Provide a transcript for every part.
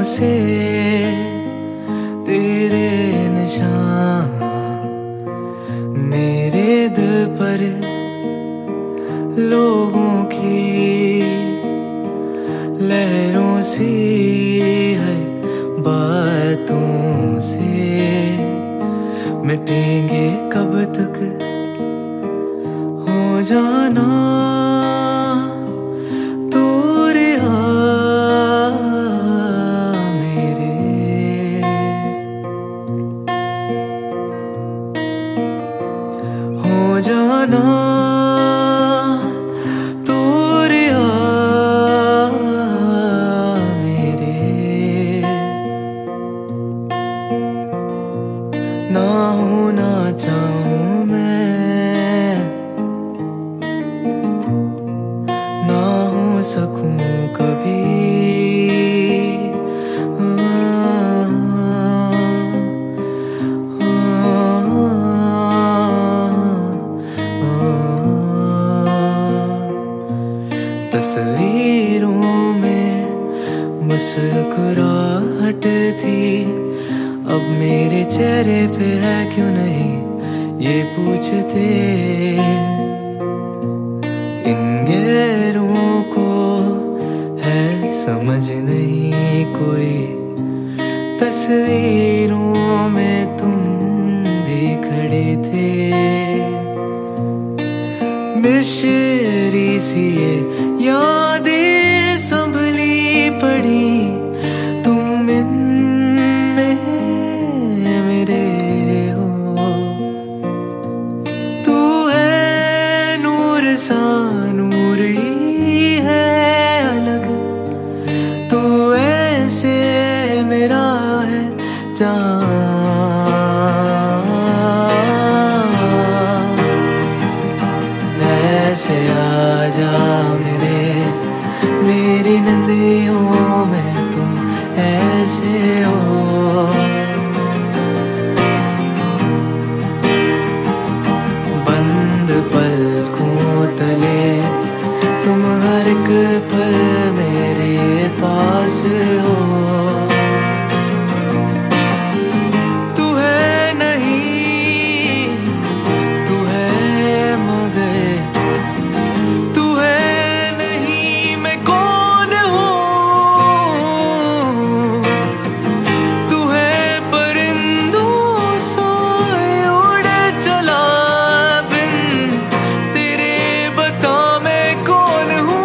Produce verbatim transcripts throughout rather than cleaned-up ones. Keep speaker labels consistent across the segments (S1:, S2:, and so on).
S1: से तेरे निशान मेरे दिल पर लोगों की लहरों सी है बातों से मिटेंगे कब तक हो जाना तू रिहा मेरे हो जाना तू रिहा मेरे ना होना चाहूं मैं ना हो सकूं कभी तस्वीरों में मुस्कुराहट थी अब मेरे चेहरे पे है क्यों नहीं ये पूछते इन गैरों को है समझ नहीं कोई तस्वीरों में तुम भी खड़े थे मिश्री सी ये यादें संभली पड़ी तुम इनमें मेरे हो तू है नूर सा नूर ही है अलग तू ऐसे मेरा है जान ऐसे आजा मेरे मेरी नदियों में तुम ऐसे हो बंद पलकों तले तुम हर एक पल मेरे पास हो तू है नहीं तू है मगर तू है नहीं मैं कौन हूँ तू है परिंदों सा उड़ चला बिन तेरे बता मैं कौन हूँ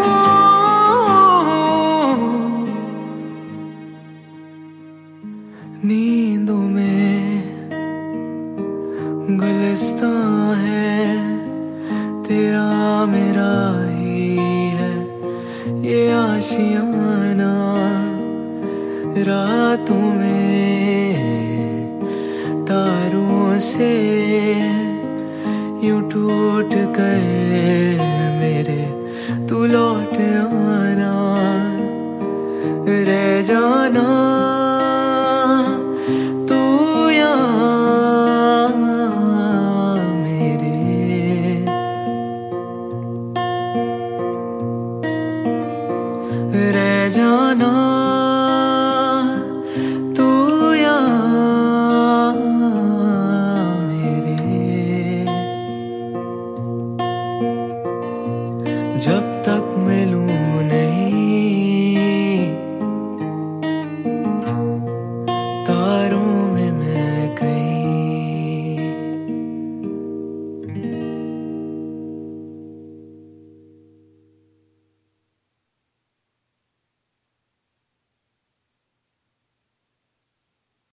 S1: नींदों में गुलिस्तां है तेरा मेरा ही है ये आशियाना रातों में तारों से यूं टूट कर मेरे तू लौट आना रह जाना तू यहाँ मेरे रह जाना तू यहाँ मेरे जब तक मिलूं